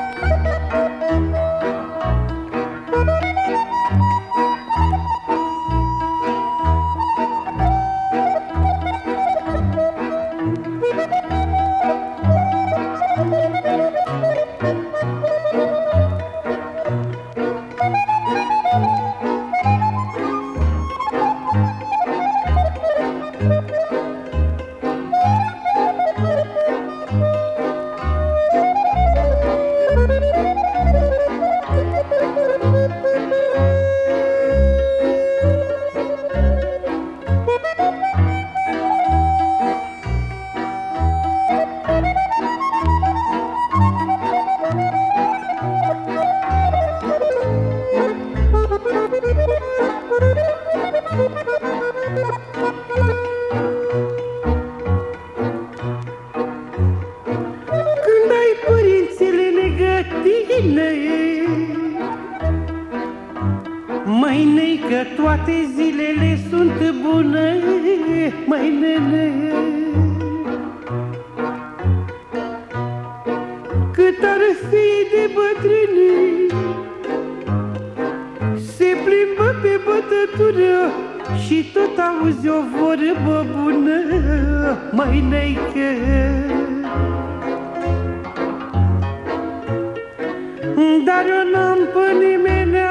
Măi, neică, toate zilele sunt bune, măi, nene. Cât ar fi de bătrâni, se plimbă pe bătătură și tot auzi o vorbă bună, măi, neică. Dar eu n-am pe nimenea,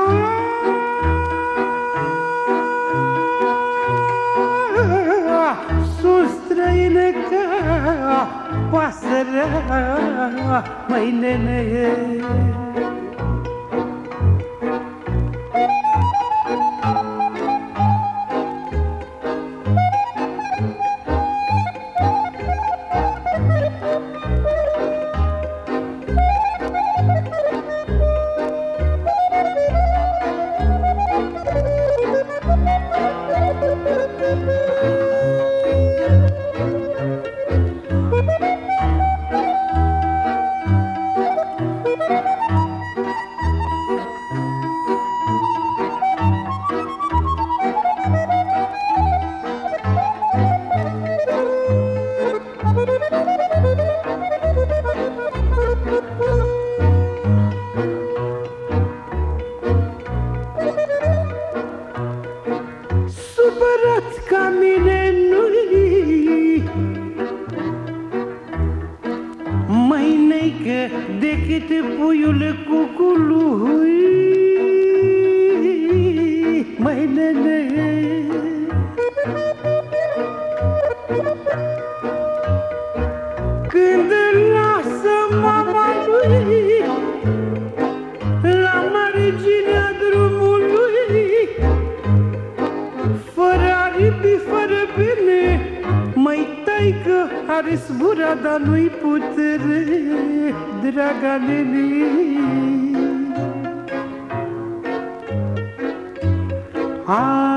sunt străină ca pasărea, măi, nene. Supărat ca mine nu-i, mai neică decât puiul cucului, mai nene. Când lasă mama lui la marginea drumului, fără aripi, fără pene, măi, taică, are zbura, dar nu-i putere, draga nene. Ah.